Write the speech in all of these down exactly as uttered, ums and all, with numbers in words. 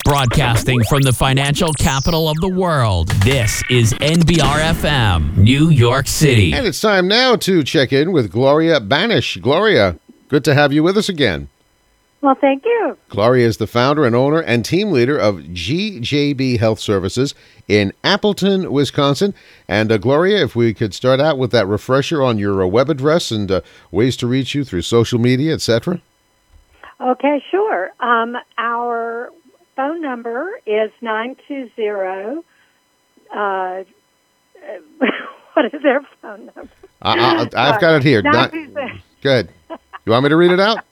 Broadcasting from the financial capital of the world, this is N B R F M, New York City. And it's time now to check in with Gloria Banish. Gloria, good to have you with us again. Well, thank you. Gloria is the founder and owner and team leader of G J B Health Services in Appleton, Wisconsin. And uh, Gloria, if we could start out with that refresher on your uh, web address and uh, ways to reach you through social media, et cetera. Okay, sure. Um, our phone number is nine two zero. Uh, what is their phone number? I, I, I've got it here. Not, good. You want me to read it out?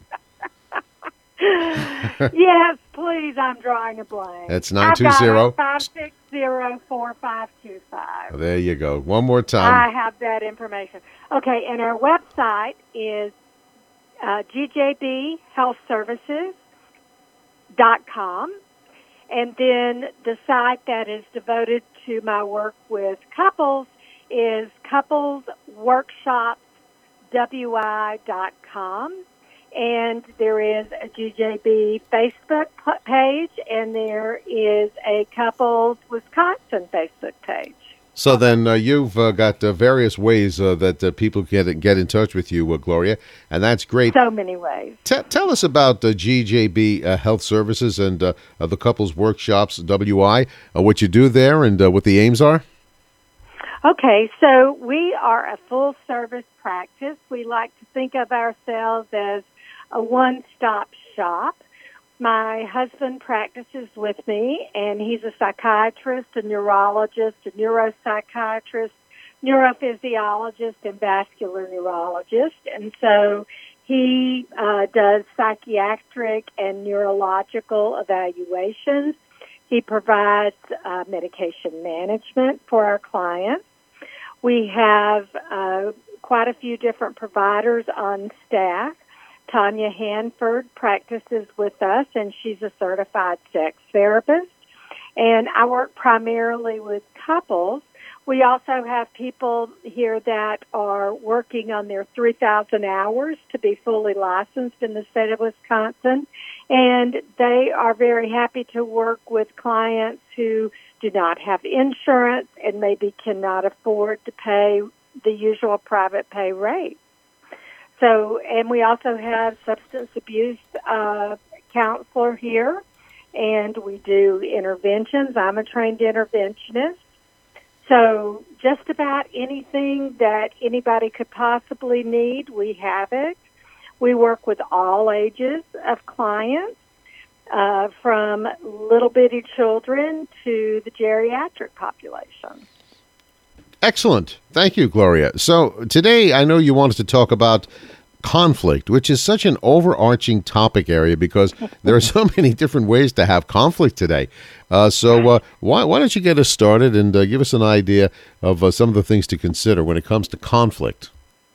Yes, please. I'm drawing a blank. It's nine two zero. five six zero, four five two five. There you go. One more time. I have that information. Okay, and our website is uh, G J B Health Services dot com. And then the site that is devoted to my work with couples is couples workshops w i dot com. And there is a G J B Facebook page, and there is a Couples Wisconsin Facebook page. So then uh, you've uh, got uh, various ways uh, that uh, people can get in touch with you, uh, Gloria, and that's great. So many ways. T- tell us about uh, G J B uh, Health Services and uh, uh, the Couples Workshops W I, uh, what you do there and uh, what the aims are. Okay, so we are a full-service practice. We like to think of ourselves as a one-stop shop. My husband practices with me, and he's a psychiatrist, a neurologist, a neuropsychiatrist, neurophysiologist, and vascular neurologist. And so he uh, does psychiatric and neurological evaluations. He provides uh, medication management for our clients. We have uh, quite a few different providers on staff. Tanya Hanford practices with us, and she's a certified sex therapist. And I work primarily with couples. We also have people here that are working on their three thousand hours to be fully licensed in the state of Wisconsin. And they are very happy to work with clients who do not have insurance and maybe cannot afford to pay the usual private pay rate. So, and we also have substance abuse uh, counselor here, and we do interventions. I'm a trained interventionist. So just about anything that anybody could possibly need, we have it. We work with all ages of clients, uh, from little bitty children to the geriatric population. Excellent. Thank you, Gloria. So today I know you wanted to talk about conflict, which is such an overarching topic area because there are so many different ways to have conflict today. Uh, so uh, why, why don't you get us started and uh, give us an idea of uh, some of the things to consider when it comes to conflict?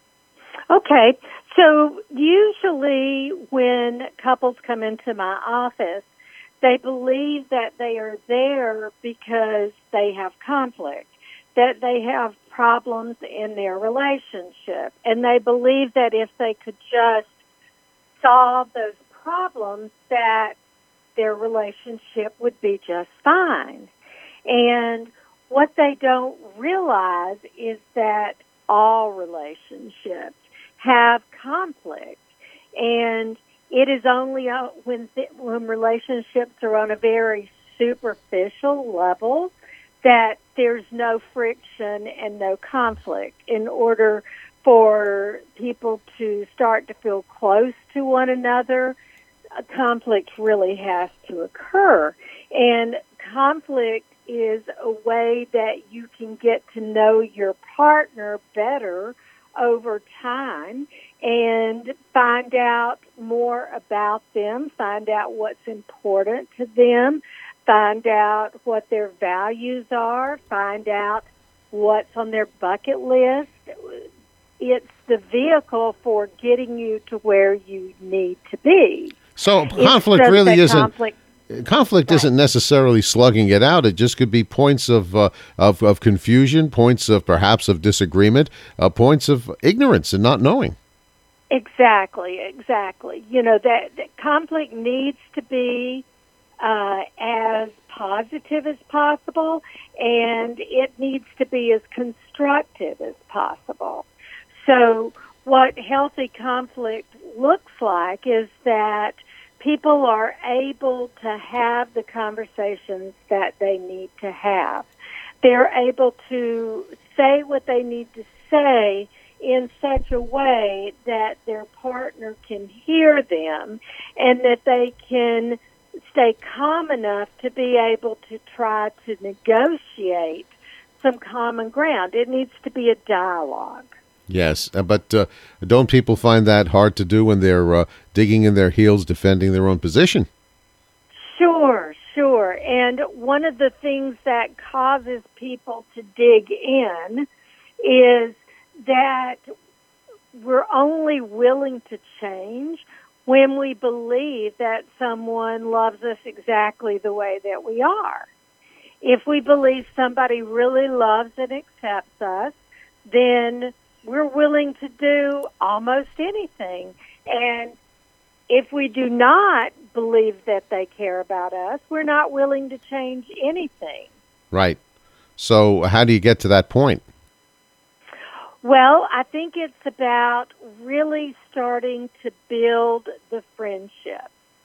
Okay. So usually when couples come into my office, they believe that they are there because they have conflict, that they have problems in their relationship. And they believe that if they could just solve those problems, that their relationship would be just fine. And what they don't realize is that all relationships have conflict. And it is only when, th- when relationships are on a very superficial level that there's no friction and no conflict. In order for people to start to feel close to one another, a conflict really has to occur. And conflict is a way that you can get to know your partner better over time and find out more about them, find out what's important to them, find out what their values are, find out what's on their bucket list. It's the vehicle for getting you to where you need to be. So conflict really isn't conflict, conflict right. isn't necessarily slugging it out. It just could be points of uh, of, of confusion, points of perhaps of disagreement, uh, points of ignorance and not knowing. Exactly, exactly. You know, that, that conflict needs to be uh, as positive as possible, and it needs to be as constructive as possible. So what healthy conflict looks like is that people are able to have the conversations that they need to have. They're able to say what they need to say in such a way that their partner can hear them and that they can stay calm enough to be able to try to negotiate some common ground. It needs to be a dialogue. Yes, uh, but uh, don't people find that hard to do when they're uh, digging in their heels, defending their own position? Sure, sure. And one of the things that causes people to dig in is that we're only willing to change when we believe that someone loves us exactly the way that we are. If we believe somebody really loves and accepts us, then we're willing to do almost anything. And if we do not believe that they care about us, we're not willing to change anything. Right. So how do you get to that point? Well, I think it's about really starting to build the friendship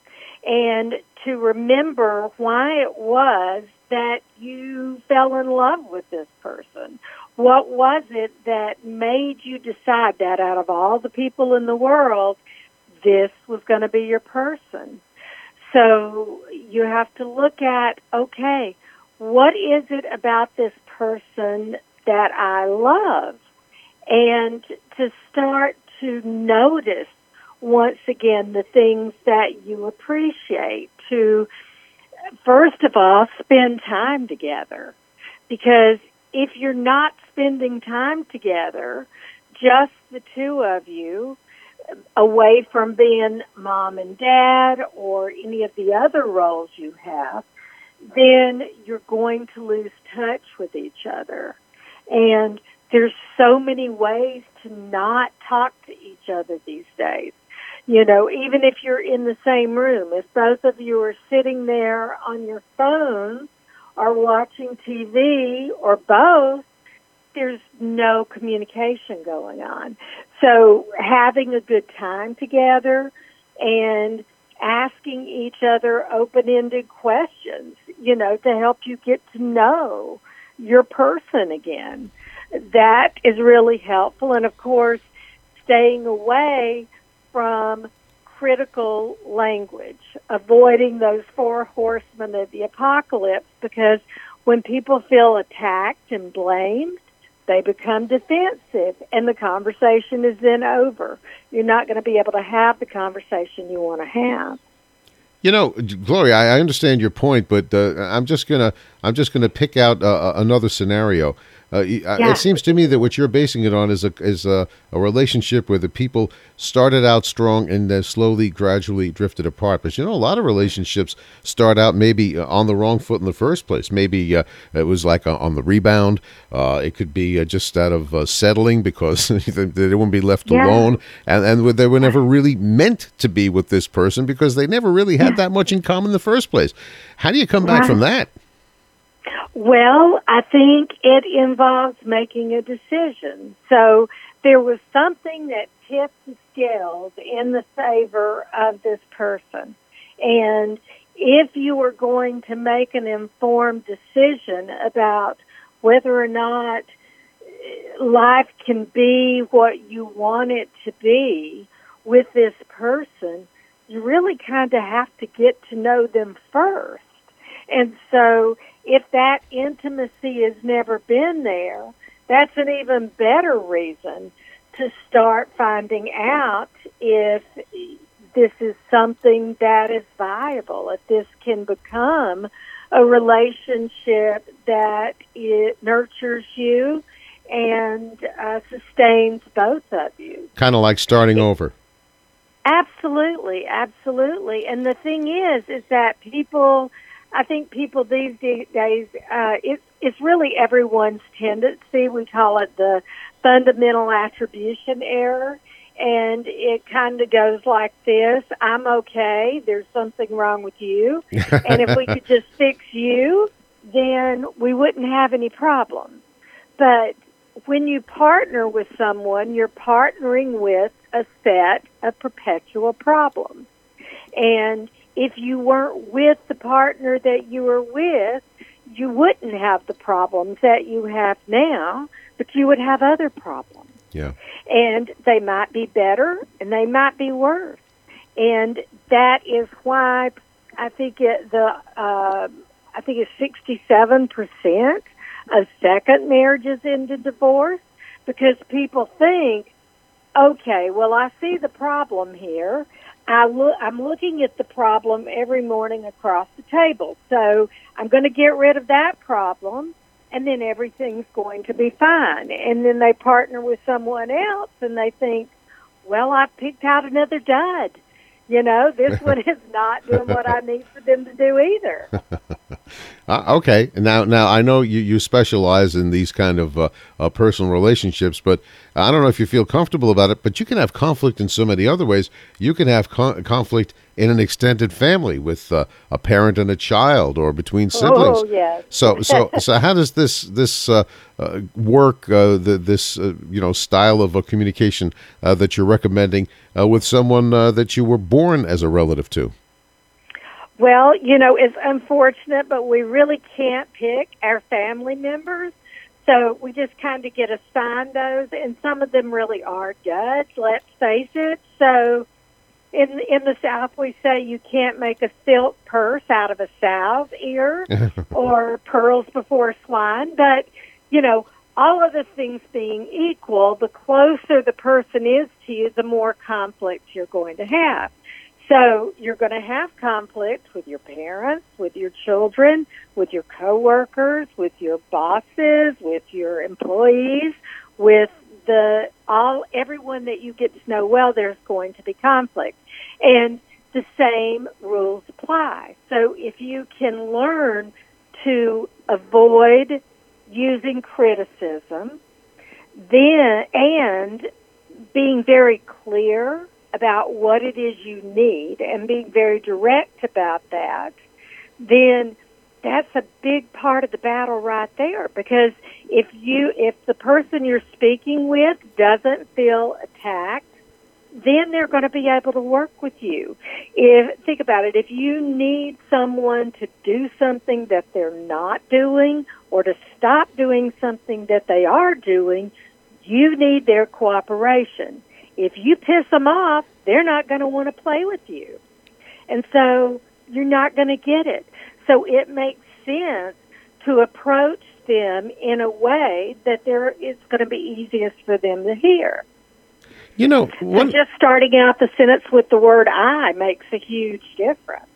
and to remember why it was that you fell in love with this person. What was it that made you decide that out of all the people in the world, this was going to be your person? So you have to look at, okay, what is it about this person that I love? And to start to notice, once again, the things that you appreciate. To, first of all, spend time together. Because if you're not spending time together, just the two of you, away from being mom and dad or any of the other roles you have, then you're going to lose touch with each other. And there's so many ways to not talk to each other these days. You know, even if you're in the same room, if both of you are sitting there on your phone or watching T V or both, there's no communication going on. So having a good time together and asking each other open-ended questions, you know, to help you get to know your person again. That is really helpful. And, of course, staying away from critical language, avoiding those four horsemen of the apocalypse, because when people feel attacked and blamed, they become defensive, and the conversation is then over. You're not going to be able to have the conversation you want to have. You know, Gloria, I understand your point, but uh, I'm just gonna I'm just gonna pick out uh, another scenario. Uh, yeah. It seems to me that what you're basing it on is a is a, a relationship where the people started out strong and then slowly, gradually drifted apart. But you know, a lot of relationships start out maybe on the wrong foot in the first place. Maybe uh, it was like a, on the rebound. Uh, it could be uh, just out of uh, settling because they, they wouldn't be left yeah. alone, and and they were never really meant to be with this person because they never really had that much in common in the first place. How do you come back right. from that? Well, I think it involves making a decision. So there was something that tipped the scales in the favor of this person. And if you were going to make an informed decision about whether or not life can be what you want it to be with this person, you really kind of have to get to know them first. And so if that intimacy has never been there, that's an even better reason to start finding out if this is something that is viable, if this can become a relationship that it nurtures you and uh, sustains both of you. Kind of like starting over. Absolutely, absolutely. And the thing is, is that people... I think people these days, uh, it, it's really everyone's tendency. We call it the fundamental attribution error, and it kind of goes like this: I'm okay. There's something wrong with you, and if we could just fix you, then we wouldn't have any problems. But when you partner with someone, you're partnering with a set of perpetual problems. And if you weren't with the partner that you were with, you wouldn't have the problems that you have now, but you would have other problems. Yeah. And they might be better and they might be worse. And that is why I think it, the uh, I think it's sixty-seven percent of second marriages end in divorce, because people think, okay, well, I see the problem here. I look, I'm looking at the problem every morning across the table. So I'm going to get rid of that problem, and then everything's going to be fine. And then they partner with someone else, and they think, well, I picked out another dud. You know, this one is not doing what I need for them to do either. Uh, okay. Now, now I know you, you specialize in these kind of uh, uh, personal relationships, but I don't know if you feel comfortable about it, but you can have conflict in so many other ways. You can have con- conflict in an extended family with uh, a parent and a child, or between siblings. Oh, yes. So, so, so how does this this uh, uh, work? Uh, the, this uh, you know style of uh, communication uh, that you're recommending uh, with someone uh, that you were born as a relative to? Well, you know, it's unfortunate, but we really can't pick our family members. So we just kind of get assigned those, and some of them really are duds, let's face it. So in in the South, we say you can't make a silk purse out of a sow's ear or pearls before swine. But, you know, all of the things being equal, the closer the person is to you, the more conflict you're going to have. So you're going to have conflict with your parents, with your children, with your coworkers, with your bosses, with your employees, with the all everyone that you get to know well. There's going to be conflict, and the same rules apply. So if you can learn to avoid using criticism, then and being very clear about what it is you need and being very direct about that, then that's a big part of the battle right there. Because if you, if the person you're speaking with doesn't feel attacked, then they're going to be able to work with you. If think about it, if you need someone to do something that they're not doing, or to stop doing something that they are doing, you need their cooperation. If you piss them off, they're not going to want to play with you. And so you're not going to get it. So it makes sense to approach them in a way that they're, it's going to be easiest for them to hear. You know, one, so just starting out the sentence with the word I makes a huge difference.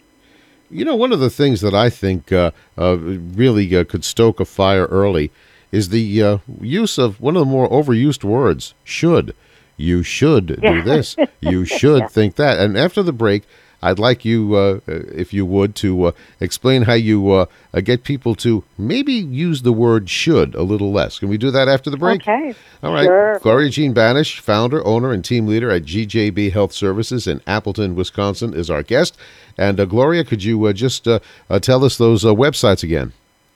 You know, one of the things that I think uh, uh, really uh, could stoke a fire early is the uh, use of one of the more overused words, should. You should yeah. do this. You should yeah. think that. And after the break, I'd like you, uh, if you would, to uh, explain how you uh, get people to maybe use the word should a little less. Can we do that after the break? Okay. All right. Sure. Gloria Jean Banish, founder, owner, and team leader at G J B Health Services in Appleton, Wisconsin, is our guest. And uh, Gloria, could you uh, just uh, uh, tell us those uh, websites again?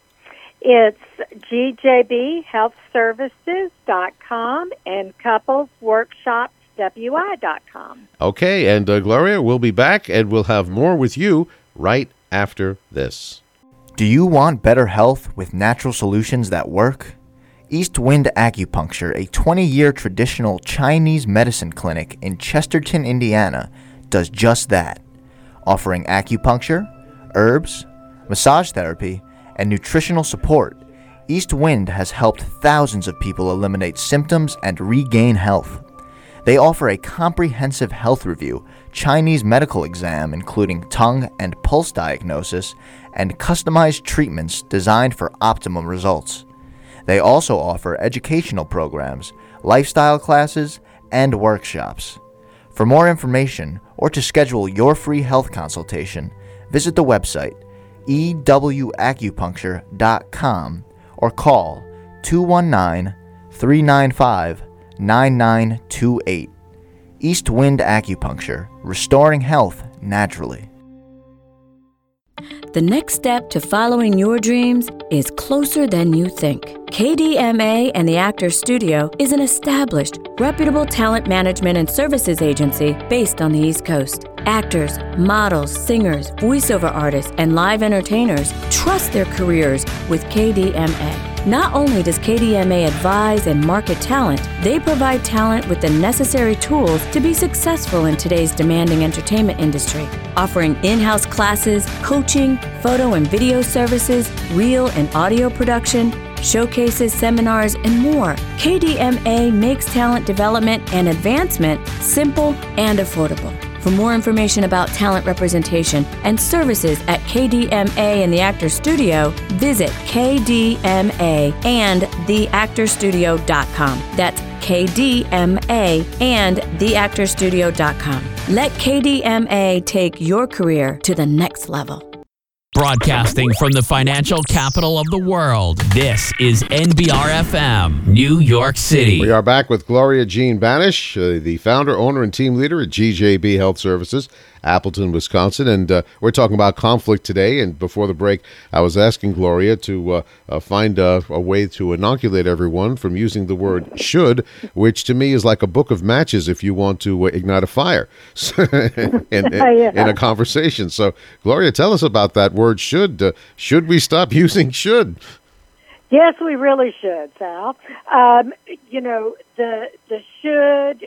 It's G J B health services dot com and couples workshops W I dot com. Okay, and uh, Gloria, we'll be back, and we'll have more with you right after this. Do you want better health with natural solutions that work? East Wind Acupuncture, a twenty-year traditional Chinese medicine clinic in Chesterton, Indiana, does just that, offering acupuncture, herbs, massage therapy, and nutritional support. East Wind has helped thousands of people eliminate symptoms and regain health. They offer a comprehensive health review, Chinese medical exam including tongue and pulse diagnosis, and customized treatments designed for optimum results. They also offer educational programs, lifestyle classes, and workshops. For more information or to schedule your free health consultation, visit the website e w acupuncture dot com or call two one nine, three nine five, nine nine two eight. East Wind Acupuncture, restoring health naturally. The next step to following your dreams is closer than you think. K D M A and the Actors Studio is an established, reputable talent management and services agency based on the East Coast. Actors, models, singers, voiceover artists, and live entertainers trust their careers with K D M A. Not only does K D M A advise and market talent, they provide talent with the necessary tools to be successful in today's demanding entertainment industry, offering in-house classes, coaching, photo and video services, reel and audio production, showcases, seminars, and more. K D M A makes talent development and advancement simple and affordable. For more information about talent representation and services at K D M A and the Actors Studio, visit K D M A and the actors studio dot com. That's K D M A and the actors studio dot com. Let K D M A take your career to the next level. Broadcasting from the financial capital of the world, this is N B R F M, New York City. We are back with Gloria Jean Banish, uh, the founder, owner, and team leader at G J B Health Services, Appleton, Wisconsin. And uh, we're talking about conflict today. And before the break, I was asking Gloria to uh, uh, find uh, a way to inoculate everyone from using the word should, which to me is like a book of matches if you want to uh, ignite a fire in, in, Yeah. in a conversation. So, Gloria, tell us about that word should. Uh, should we stop using should? Yes, we really should, Sal. Um, you know, the the should,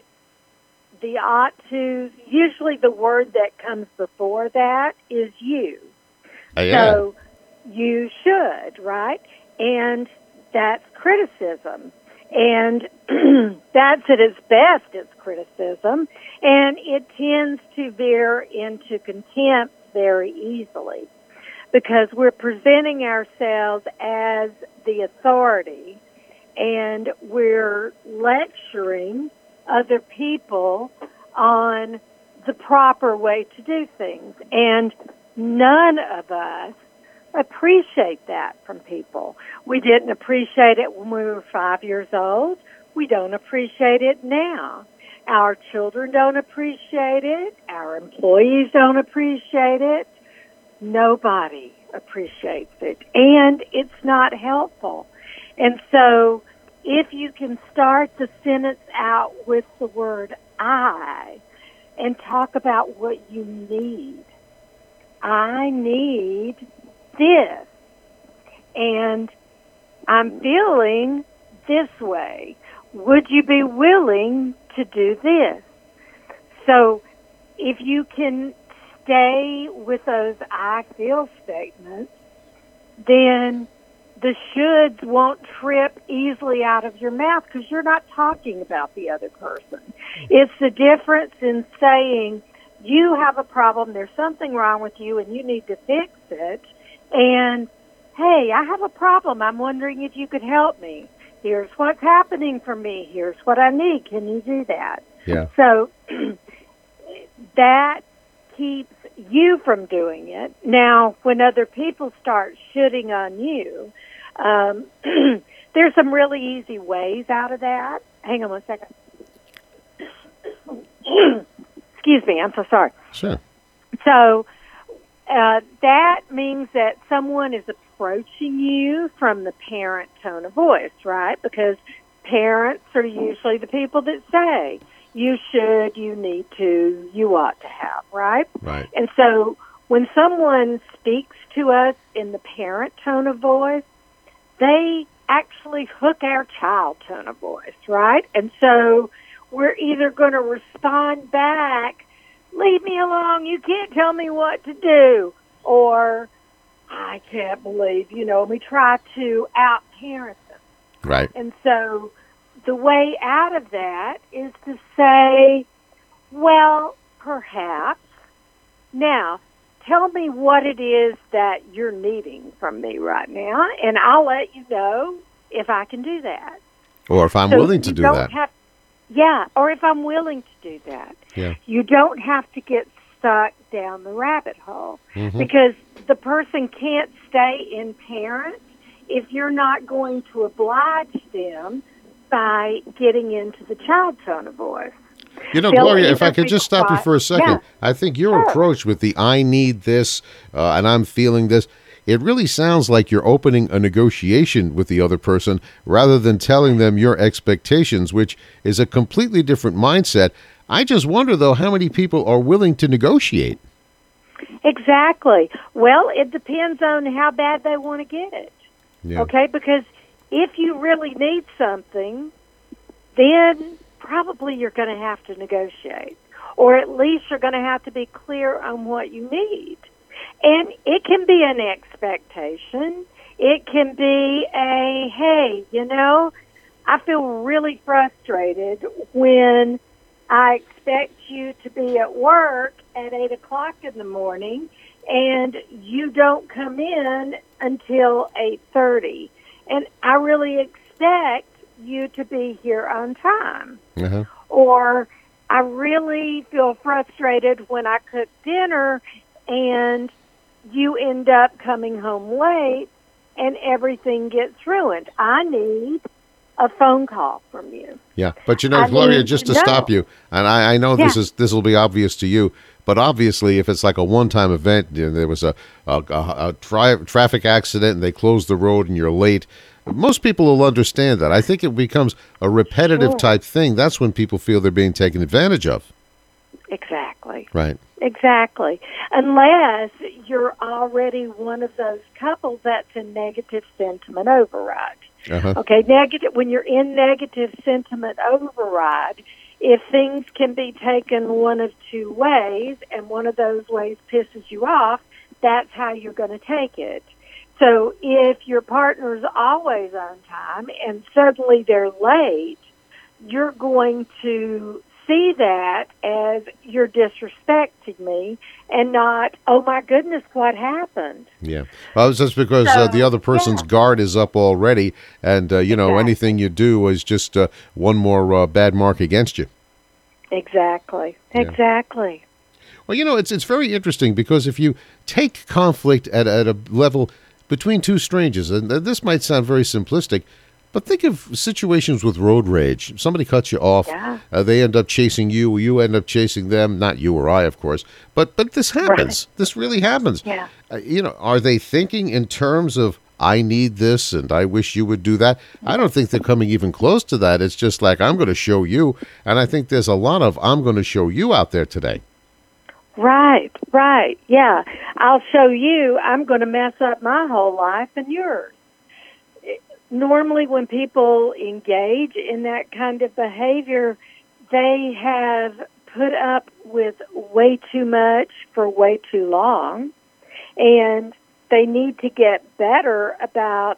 the ought to, usually the word that comes before that is you. Uh, yeah. So you should, right? And that's criticism. And that's at its best, it's criticism. And it tends to veer into contempt very easily because we're presenting ourselves as the authority and we're lecturing other people on the proper way to do things. And none of us appreciate that from people. We didn't appreciate it when we were five years old. We don't appreciate it now. Our children don't appreciate it. Our employees don't appreciate it. Nobody appreciates it. And it's not helpful. And so if you can start the sentence out with the word I and talk about what you need. I need this. And I'm feeling this way. Would you be willing to do this? So if you can stay with those I feel statements, then the shoulds won't trip easily out of your mouth because you're not talking about the other person. It's the difference in saying, you have a problem, there's something wrong with you, and you need to fix it, and, hey, I have a problem, I'm wondering if you could help me. Here's what's happening for me. Here's what I need. Can you do that? Yeah. So that keeps you from doing it. Now, when other people start shooting on you, um, there's some really easy ways out of that. Hang on one second. Excuse me, I'm so sorry. Sure. So uh, that means that someone is approaching you from the parent tone of voice, right? Because parents are usually the people that say, you should, you need to, you ought to have, right? Right. And so when someone speaks to us in the parent tone of voice, they actually hook our child tone of voice, right? And so we're either going to respond back, leave me alone, you can't tell me what to do, or I can't believe, you know, we try to out-parent them. Right. And so the way out of that is to say, well, perhaps. Now, tell me what it is that you're needing from me right now, and I'll let you know if I can do that. Or if I'm So willing to you do don't that. Have, yeah, or if I'm willing to do that. Yeah. You don't have to get stuck down the rabbit hole Mhm. because the person can't stay in parent if you're not going to oblige them by getting into the child tone of voice. You know, They'll Gloria, if I either could be just stop you quiet- for a second, Yeah. I think your Sure. approach with the I need this uh, and I'm feeling this, it really sounds like you're opening a negotiation with the other person rather than telling them your expectations, which is a completely different mindset. I just wonder, though, how many people are willing to negotiate? Exactly. Well, it depends on how bad they want to get it. Yeah. Okay, because if you really need something, then probably you're going to have to negotiate, or at least you're going to have to be clear on what you need. And it can be an expectation. It can be a, hey, you know, I feel really frustrated when I expect you to be at work at eight o'clock in the morning and you don't come in until eight thirty. And I really expect you to be here on time. Uh-huh. Or I really feel frustrated when I cook dinner and you end up coming home late and everything gets ruined. I need a phone call from you. Yeah, but you know, I Gloria, mean, just to no. stop you, and I, I know this Yeah. is this will be obvious to you, but obviously, if it's like a one-time event, you know, there was a a, a, a tri- traffic accident and they closed the road and you're late, most people will understand that. I think it becomes a repetitive Sure. type thing. That's when people feel they're being taken advantage of. Exactly. Right. Exactly. Unless you're already one of those couples that's in negative sentiment override. Uh-huh. Okay, negative. When you're in negative sentiment override, if things can be taken one of two ways, and one of those ways pisses you off, that's how you're going to take it. So if your partner's always on time and suddenly they're late, you're going to see that as you're disrespecting me and not, oh my goodness, what happened? Yeah. Well, it's just because uh, So, the other person's yeah. guard is up already, and, uh, you know, Exactly. anything you do is just uh, one more uh, bad mark against you. Exactly. Yeah. Exactly. Well, you know, it's it's very interesting because if you take conflict at, at a level between two strangers, and this might sound very simplistic, but think of situations with road rage. Somebody cuts you off. Yeah. Uh, they end up chasing you. You end up chasing them. Not you or I, of course. But but this happens. This really happens. Yeah. Uh, you know, are they thinking in terms of, I need this and I wish you would do that? I don't think they're coming even close to that. It's just like, I'm going to show you. And I think there's a lot of I'm going to show you out there today. Right, right. Yeah. I'll show you. I'm going to mess up my whole life and yours. Normally when people engage in that kind of behavior, they have put up with way too much for way too long, and they need to get better about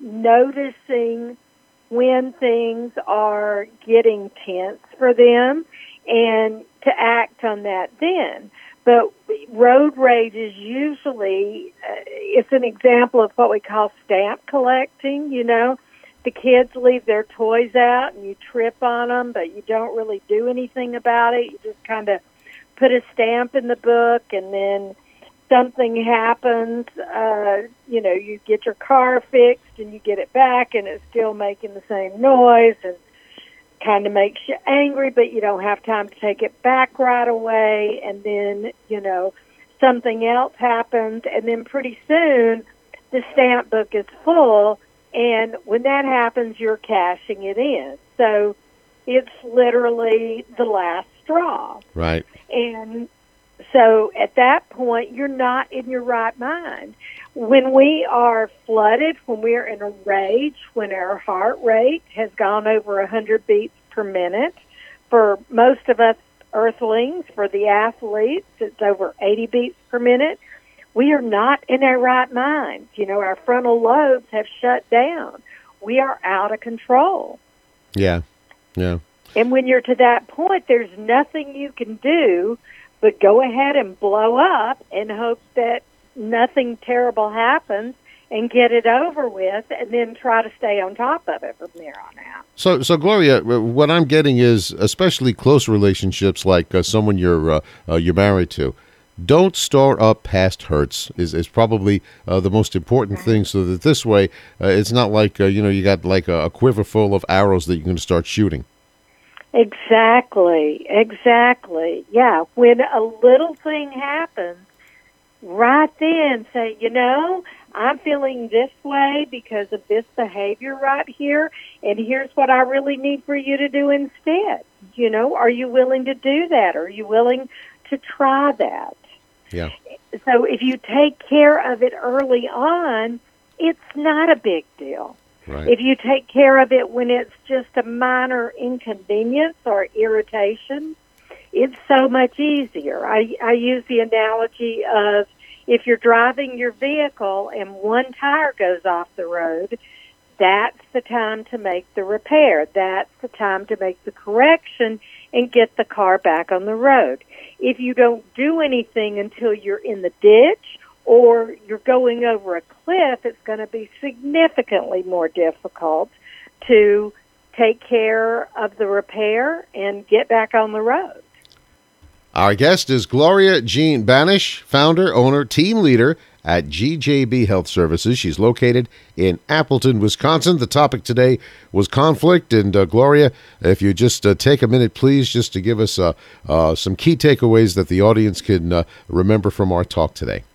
noticing when things are getting tense for them and to act on that then. But road rage is usually, uh, it's an example of what we call stamp collecting, you know. The kids leave their toys out and you trip on them, but you don't really do anything about it. You just kind of put a stamp in the book, and then something happens, uh, you know, you get your car fixed and you get it back and it's still making the same noise and kind of makes you angry, but you don't have time to take it back right away. And then, you know, something else happens, and then pretty soon the stamp book is full, and when that happens, you're cashing it in. So it's literally the last straw. Right. And so at that point, you're not in your right mind. When we are flooded, when we're in a rage, when our heart rate has gone over one hundred beats per minute, for most of us earthlings, for the athletes, it's over eighty beats per minute, we are not in our right mind. You know, our frontal lobes have shut down. We are out of control. Yeah. Yeah. And when you're to that point, there's nothing you can do but go ahead and blow up and hope that nothing terrible happens and get it over with, and then try to stay on top of it from there on out. So, so Gloria, what I'm getting is, especially close relationships like uh, someone you're uh, uh, you're married to, don't store up past hurts is, is probably uh, the most important thing, so that this way uh, it's not like, uh, you know, you got like a, a quiver full of arrows that you're going to start shooting. Exactly, exactly. Yeah, when a little thing happens, right then say, you know, I'm feeling this way because of this behavior right here, and here's what I really need for you to do instead. You know, are you willing to do that? Are you willing to try that? Yeah. So if you take care of it early on, it's not a big deal. Right. If you take care of it when it's just a minor inconvenience or irritation, it's so much easier. I, I use the analogy of if you're driving your vehicle and one tire goes off the road, that's the time to make the repair. That's the time to make the correction and get the car back on the road. If you don't do anything until you're in the ditch or you're going over a cliff, it's going to be significantly more difficult to take care of the repair and get back on the road. Our guest is Gloria Jean Banish, founder, owner, team leader at G J B Health Services. She's located in Appleton, Wisconsin. The topic today was conflict. And uh, Gloria, if you just uh, take a minute, please, just to give us uh, uh, some key takeaways that the audience can uh, remember from our talk today.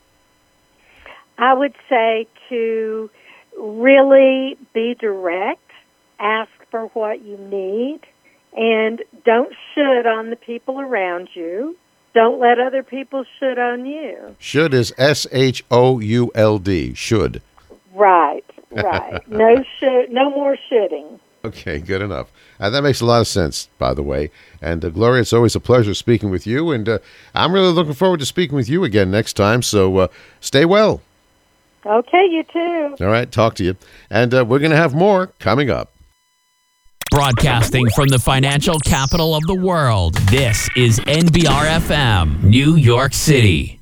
I would say to really be direct, ask for what you need, and don't should on the people around you. Don't let other people should on you. Should is S H O U L D, should. Right, right. No should, no more shoulding. Okay, good enough. Uh, that makes a lot of sense, by the way. And uh, Gloria, it's always a pleasure speaking with you, and uh, I'm really looking forward to speaking with you again next time, so uh, stay well. Okay, you too. All right, talk to you. And uh, we're going to have more coming up. Broadcasting from the financial capital of the world, this is N B R F M, New York City.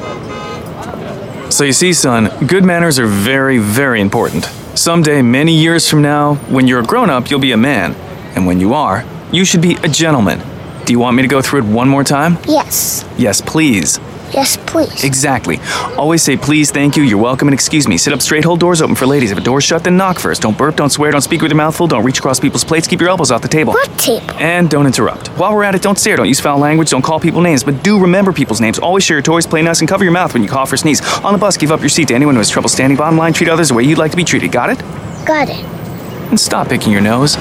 So you see, son, good manners are very, very important. Someday, many years from now, when you're a grown-up, you'll be a man. And when you are, you should be a gentleman. Do you want me to go through it one more time? Yes. Yes, please. Yes, please. Exactly. Always say please, thank you, you're welcome, and excuse me. Sit up straight, hold doors open for ladies. If a door's shut, then knock first. Don't burp, don't swear, don't speak with your mouth full, don't reach across people's plates, keep your elbows off the table. What table? And don't interrupt. While we're at it, don't stare, don't use foul language, don't call people names, but do remember people's names. Always share your toys, play nice, and cover your mouth when you cough or sneeze. On the bus, give up your seat to anyone who has trouble standing. Bottom line, treat others the way you'd like to be treated. Got it? Got it. And stop picking your nose.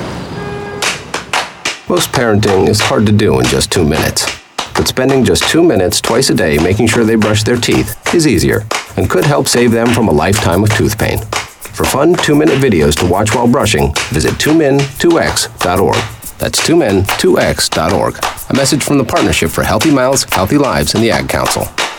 Most parenting is hard to do in just two minutes. But spending just two minutes twice a day making sure they brush their teeth is easier and could help save them from a lifetime of tooth pain. For fun two-minute videos to watch while brushing, visit two min two x dot org. That's two min two x dot org. A message from the Partnership for Healthy Mouths, Healthy Lives, and the Ad Council.